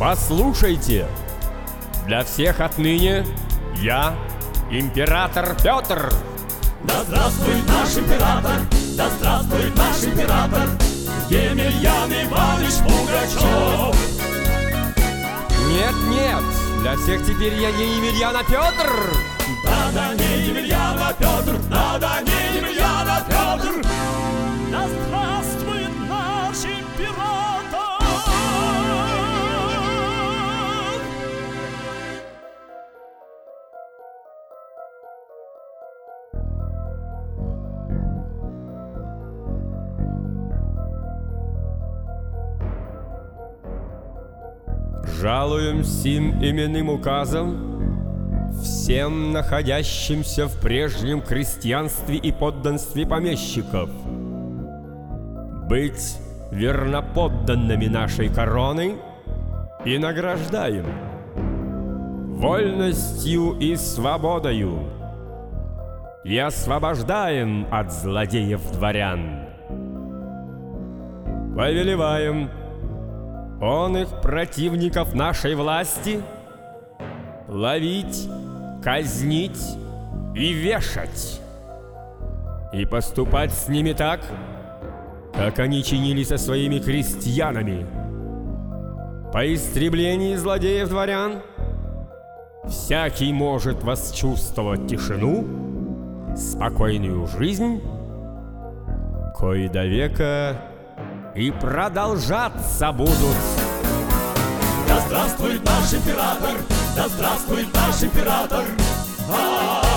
Послушайте, для всех отныне я император Петр. Да здравствует наш император, да здравствует наш император Емельян Иванович Пугачев. Нет, для всех теперь я не Емельян, а Петр. Да не Емельян, а Петр, да не Емельян, а Петр. Да здравствует наш император. Жалуем сим именным указом всем находящимся в прежнем крестьянстве и подданстве помещиков быть верноподданными нашей короны и награждаем вольностью и свободою и освобождаем от злодеев дворян. Повелеваем он их противников нашей власти ловить, казнить и вешать, и поступать с ними так, как они чинили со своими крестьянами. По истреблении злодеев-дворян всякий может восчувствовать тишину, спокойную жизнь, кои до века и продолжаться будут. Да здравствует наш император, да здравствует наш император.